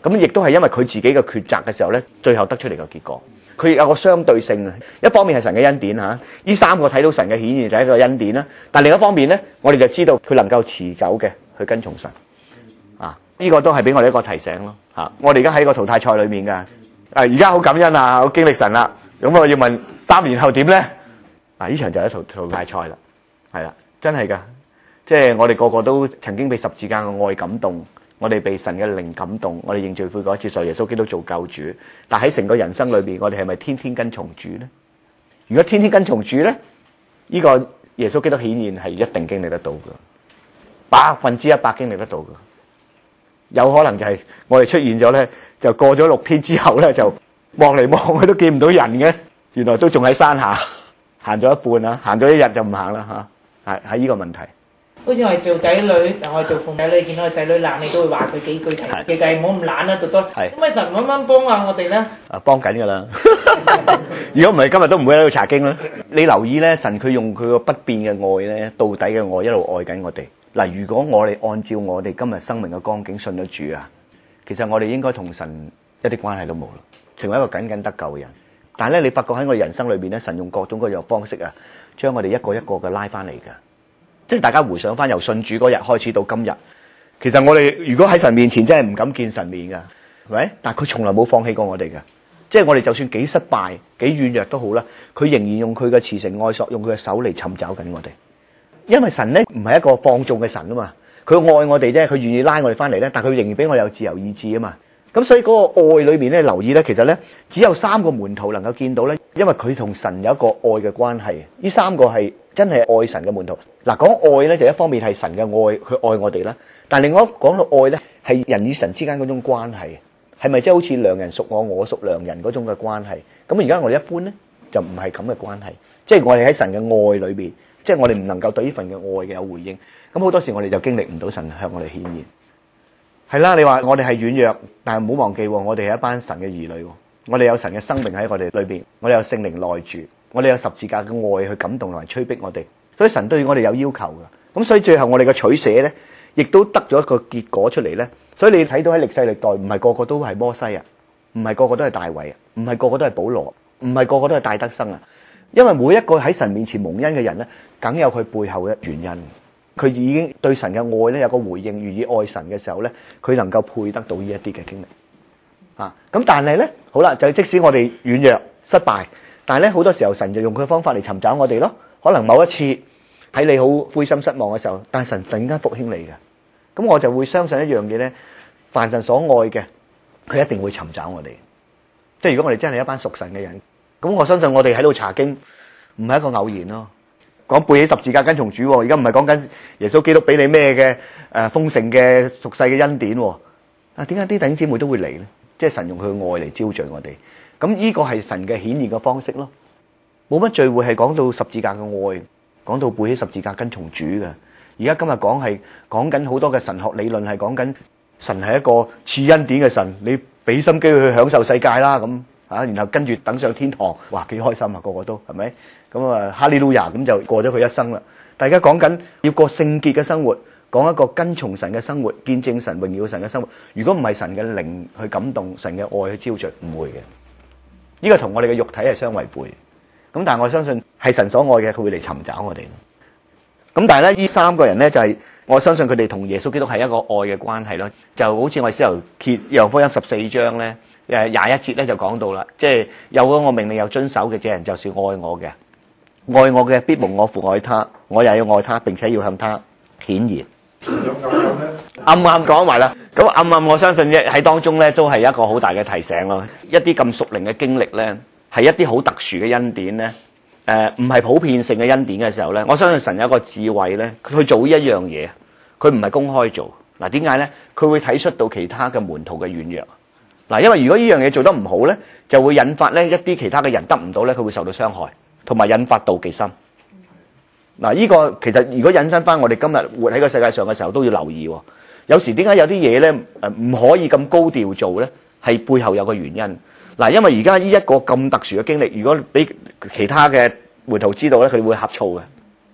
咁亦都係因為佢自己嘅抉擇嘅時候咧，最後得出嚟嘅結果。佢有個相對性啊，一方面係神嘅恩典嚇，呢三個睇到神嘅顯現就係一個恩典啦。但另一方面咧，我哋就知道佢能夠持久嘅去跟從神啊，呢、這個都係俾我哋一個提醒咯嚇。我哋而家喺個淘汰賽裏面㗎，啊而家好感恩啊，好經歷神啦。咁我要問三年後點咧？嗱，呢場就係淘淘汰賽啦，係啦，真係㗎，即係我哋個個都曾經被十字架嘅愛感動。我哋被神嘅靈感動，我哋認罪悔改，接受耶穌基督做救主。但喺成個人生裏邊，我哋係咪天天跟從主咧？如果天天跟從主咧，呢、這個耶穌基督顯現係一定經歷得到嘅，百分之一百經歷得到嘅。有可能就係我哋出現咗咧，就過咗六天之後咧，就望嚟望去都見唔到人嘅，原來都仲喺山下行咗一半啦，行咗一日就唔行啦嚇，係係呢個問題。 好似我哋做仔女，嗱我哋做父母仔女，見到個仔女懶，你都會話佢幾句提嘅計，唔好咁懶啦，讀多。係。咁咪神慢慢幫下我哋咧？啊，幫緊㗎啦！如果唔係，今日都唔會喺度查經啦。你留意咧，神佢用佢個不變嘅愛咧，到底嘅愛一路愛緊我哋。嗱，如果我哋按照我哋今日生命嘅光景信咗主啊，其實我哋應該同神一啲關係都冇啦，成為一個僅僅得救嘅人。但係咧，你發覺喺我哋人生裏邊咧，神用各種各樣方式啊，將我哋一個一個嘅拉翻嚟㗎。即係大家回想翻由信主嗰日開始到今日，其實我哋如果喺神面前真係唔敢見神面㗎，係咪？但係佢從來冇放棄過我哋㗎。即係我哋就算幾失敗、幾軟弱都好啦，佢仍然用佢嘅慈繩愛索，用佢嘅手嚟尋找緊我哋。因為神咧唔係一個放縱嘅神啊嘛，佢愛我哋啫，佢願意拉我哋翻嚟咧，但係佢仍然俾我哋有自由意志啊嘛。咁所以嗰個愛裏面咧，留意咧，其實咧只有三個門徒能夠見到咧，因為佢同神有一個愛嘅關係。呢三個係真係愛神嘅門徒。嗱，講愛咧就一方面係神嘅愛，佢愛我哋啦。但另外講到愛咧，係人與神之間嗰種關係，係咪即係好似良人屬我，我屬良人嗰種嘅關係？咁而家我哋一般咧就唔係咁嘅關係，即係我哋喺神嘅愛裏邊，即係我哋唔能夠對呢份嘅愛嘅有回應。咁好多時我哋就經歷唔到神向我哋顯現。係啦，你話我哋係軟弱，但係唔好忘記，我哋係一班神嘅兒女，我哋有神嘅生命喺我哋裏邊，我哋有聖靈內住，我哋有十字架嘅愛去感動同埋催逼我哋，所以神對我哋有要求㗎。咁所以最後我哋嘅取捨咧，亦都得咗一個結果出嚟咧。所以你睇到喺歷世歷代，唔係個個都係摩西啊，唔係個個都係大衛啊，唔係個個都係保羅，唔係個個都係戴德生啊。因為每一個喺神面前蒙恩嘅人咧，梗有佢背後嘅原因。佢已經對神嘅愛咧有個回應，願意愛神嘅時候咧，佢能夠配得到呢一啲嘅經歷啊。咁但係咧，好啦，就即使我哋軟弱失敗，但係咧好多時候神就用佢嘅方法嚟尋找我哋咯。可能某一次喺你好灰心失望嘅時候，但係神突然間復興你嘅，咁我就會相信一樣嘢咧，凡神所愛嘅，佢一定會尋找我哋。即係如果我哋真係一班屬神嘅人，咁我相信我哋喺度查經唔係一個偶然咯。講背起十字架跟從主，而家唔係講緊耶穌基督俾你咩嘅誒豐盛嘅屬世嘅恩典。啊，點解啲弟兄姊妹都會嚟咧？即係神用佢嘅愛嚟招聚我哋。咁呢個係神嘅顯現嘅方式咯。冇乜聚會係講到十字架嘅愛，講到背起十字架跟從主嘅。而家今日講係講緊好多嘅神學理論，係講緊神係一個賜恩典嘅神，你俾心機去享受世界啦咁。啊，然後跟住等上天堂，哇，幾開心啊！個個都係咪？咁啊，哈利路亞咁就過咗佢一生啦。大家講緊要過聖潔嘅生活，講一個跟從神嘅生活，見證神榮耀神嘅生活。如果唔係神嘅靈去感動，神嘅愛去招聚，唔會嘅。呢個同我哋嘅肉體係相違背。咁但係我相信係神所愛嘅，佢會嚟尋找我哋。咁但係咧，呢三個人咧就係、是、我相信佢哋同耶穌基督係一個愛嘅關係咯。就好似我哋先頭揭約翰福音十四章咧。誒廿一節咧就講到啦，即係有咗我命令又遵守嘅這人就是愛我嘅，愛我嘅必蒙我父愛他，我也要愛他，並且要向他顯現。啱啱講埋啦，咁啱啱我相信喺當中咧都係一個好大嘅提醒咯。一啲咁屬靈嘅經歷咧，係一啲好特殊嘅恩典咧，誒唔係普遍性嘅恩典嘅時候咧，我相信神有一個智慧咧，佢去做呢一樣嘢，佢唔係公開做。嗱，點解咧？佢會睇出到其他嘅門徒嘅軟弱。嗱，因為如果呢樣嘢做得唔好咧，就會引發咧一啲其他嘅人得唔到咧，佢會受到傷害，同埋引發妒忌心。嗱，呢個其實如果引申翻我哋今日活喺個世界上嘅時候，都要留意。有時點解有啲嘢咧誒唔可以咁高調做咧？係背後有個原因。嗱，因為而家呢一個咁特殊嘅經歷，如果俾其他嘅門徒知道咧，佢會呷醋嘅。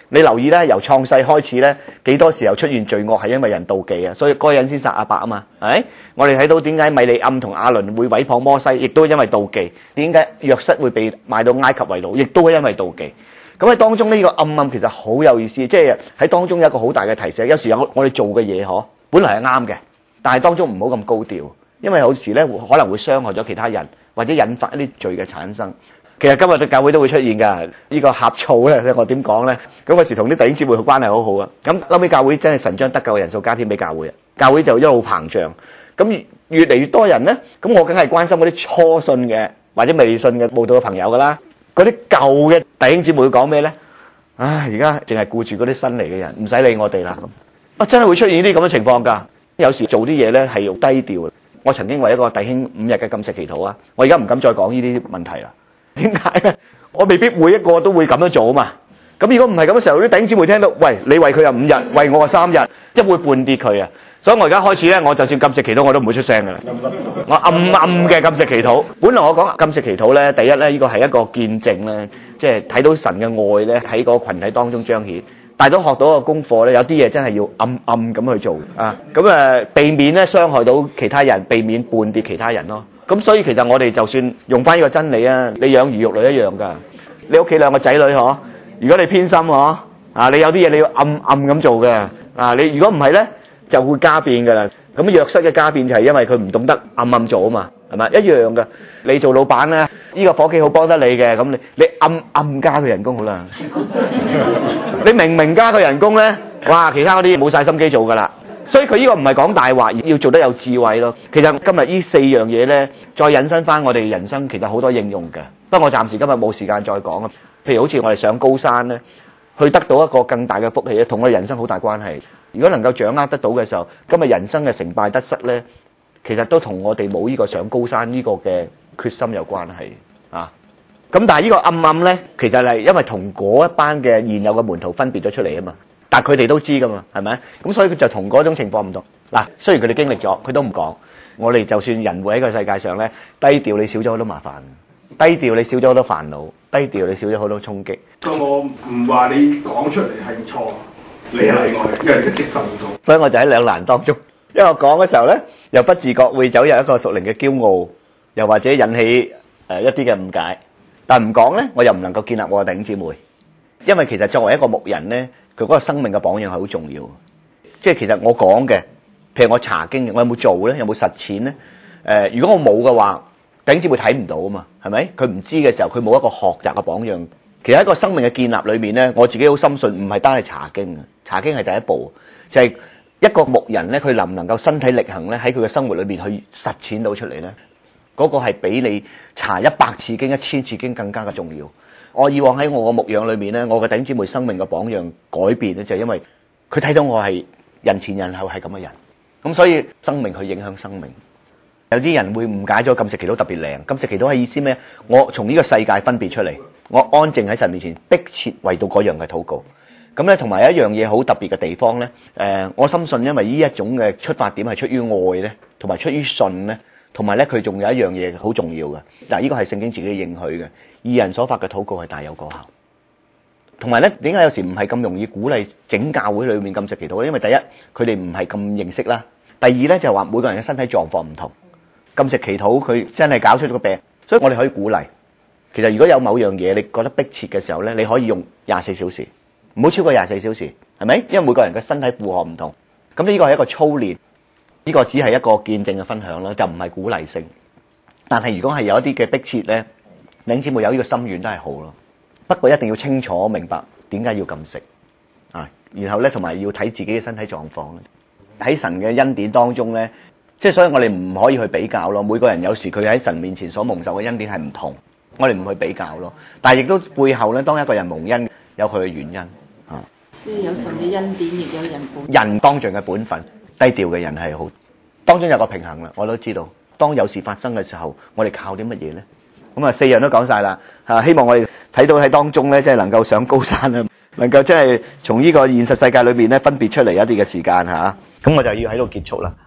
你留意咧，由創世開始咧，幾多時候出現罪惡係因為人妒忌啊，所以該隱先殺亞伯啊嘛，係咪？我哋睇到點解米利暗同亞倫會毀謗摩西，亦都因為妒忌。點解約瑟會被賣到埃及為奴，亦都係因為妒忌。咁喺當中呢個暗暗其實好有意思，即係喺當中有一個好大嘅提醒。有時有我哋做嘅嘢嗬，本來係啱嘅，但係當中唔好咁高調，因為有時咧可能會傷害咗其他人，或者引發一啲罪嘅產生。其實今日嘅教會都會出現㗎，呢個呷醋咧，我點講咧？咁嗰時同啲弟兄姊妹關係好好啊。咁後尾教會真係神將得救嘅人數加添俾教會啊，教會就一路膨脹。咁越嚟越多人咧，咁我梗係關心嗰啲初信嘅或者未信嘅慕道嘅朋友㗎啦。嗰啲舊嘅弟兄姊妹會講咩咧？唉，而家淨係顧住嗰啲新嚟嘅人，唔使理我哋啦咁。啊，真係會出現呢啲咁嘅情況㗎。有時做啲嘢咧係要低調。我曾經為一個弟兄五日嘅禁食祈禱啊，我而家唔敢再講呢啲問題啦。點解咧？我未必每一個都會咁樣做啊嘛。咁如果唔係咁嘅時候，啲弟兄姊妹聽到，喂，你為佢啊五日，為我啊三日，即係會絆跌佢啊。所以我而家開始咧，我就算禁食祈禱我都唔會出聲㗎啦。我暗暗嘅禁食祈禱。本來我講禁食祈禱咧，第一咧呢個係一個見證咧，即係睇到神嘅愛咧喺個群體當中彰顯。但係都學到個功課咧，有啲嘢真係要暗暗咁去做啊。咁誒避免咧傷害到其他人，避免絆跌其他人咯。咁所以其實我哋就算用翻呢個真理啊，你養兒育女一樣㗎。你屋企兩個仔女嗬，如果你偏心嗬，啊你有啲嘢你要暗暗咁做嘅，啊你如果唔係咧就會加變㗎啦。咁約瑟嘅加變就係因為佢唔懂得暗暗做啊嘛，係咪一樣㗎？你做老闆咧，呢個伙計好幫得你嘅，咁你你暗暗加佢人工好啦。你明明加佢人工咧，哇其他嗰啲冇晒心機做㗎啦。所以佢呢個唔係講大話，要做得有智慧咯。其實今日呢四樣嘢咧，再引申翻我哋人生，其實好多應用嘅。不過我暫時今日冇時間再講啊。譬如好似我哋上高山咧，去得到一個更大嘅福氣咧，同我哋人生好大關係。如果能夠掌握得到嘅時候，今日人生嘅成敗得失咧，其實都同我哋冇呢個上高山呢個嘅決心有關係啊。咁但係呢個暗暗咧，其實係因為同嗰一班嘅現有嘅門徒分別咗出嚟啊嘛。但係佢哋都知噶嘛，係咪？咁所以佢就同嗰種情況唔同。嗱，雖然佢哋經歷咗，佢都唔講。我哋就算人活喺個世界上咧，低調你少咗好多麻煩，低調你少咗好多煩惱，低調你少咗好多衝擊。 我唔話你講出嚟係錯，你係例外，因為你嘅職份唔同。 所以我就喺兩難當中，因為我講嘅時候咧，又不自覺會走入一個屬靈嘅驕傲，又或者引起誒一啲嘅誤解。但唔講咧，我又唔能夠建立我嘅弟兄姊妹，因為其實作為一個牧人咧。佢嗰個生命嘅榜樣係好重要，即係其實我講嘅，譬如我查經嘅，我有冇做咧？有冇實踐咧？誒、呃，如果我冇嘅話，弟兄姊妹睇唔到啊嘛，係咪？佢唔知嘅時候，佢冇一個學習嘅榜樣。其實喺一個生命嘅建立裏面咧，我自己好深信，唔係單係查經啊，查經係第一步，就係、是、一個牧人咧，佢能唔能夠身體力行咧，喺佢嘅生活裏面去實踐到出嚟咧？嗰、那個係比你查一百次經、一千次經更加嘅重要。我以往喺我個牧養裏面咧，我嘅弟兄姊妹生命嘅榜樣改變咧，就係因為佢睇到我係人前人後係咁嘅人，咁所以生命去影響生命。有啲人會誤解咗禁食祈禱特別靈，禁食祈禱係意思咩？我從呢個世界分別出嚟，我安靜喺神面前，迫切為到嗰樣嘅禱告。咁咧，同埋一樣嘢好特別嘅地方咧，誒，我深信因為呢一種嘅出發點係出於愛咧，同埋出於信咧，同埋咧佢仲有一樣嘢好重要嘅。嗱，呢個係聖經自己應許嘅。義人所發嘅禱告係大有果效，同埋咧點解有時唔係咁容易鼓勵整教會裏面禁食祈禱咧？因為第一佢哋唔係咁認識啦，第二咧就係話每個人嘅身體狀況唔同，禁食祈禱佢真係搞出咗個病，所以我哋可以鼓勵。其實如果有某樣嘢你覺得迫切嘅時候咧，你可以用廿四小時，唔好超過廿四小時，係咪？因為每個人嘅身體負荷唔同，咁呢個係一個操練，呢個只係一個見證嘅分享啦，就唔係鼓勵性。但係如果係有一啲嘅迫切咧，弟兄姊妹有呢個心願都係好咯，不過一定要清楚明白點解要禁食啊，然後咧同埋要睇自己嘅身體狀況咧。喺神嘅恩典當中咧，即係所以我哋唔可以去比較咯。每個人有時佢喺神面前所蒙受嘅恩典係唔同，我哋唔去比較咯。但係亦都背後咧，當一個人蒙恩有佢嘅原因啊。 即係有神嘅恩典，亦有人本。 人當盡嘅本分，低調嘅人係好，當中有個平衡啦。我都知道，當有事發生嘅時候，我哋靠啲乜嘢咧？咁啊，四樣都講晒啦，嚇！希望我哋睇到喺當中咧，即係能夠上高山啊，能夠即係從呢個現實世界裏邊咧分別出嚟一啲嘅時間嚇。咁我就要喺度結束啦。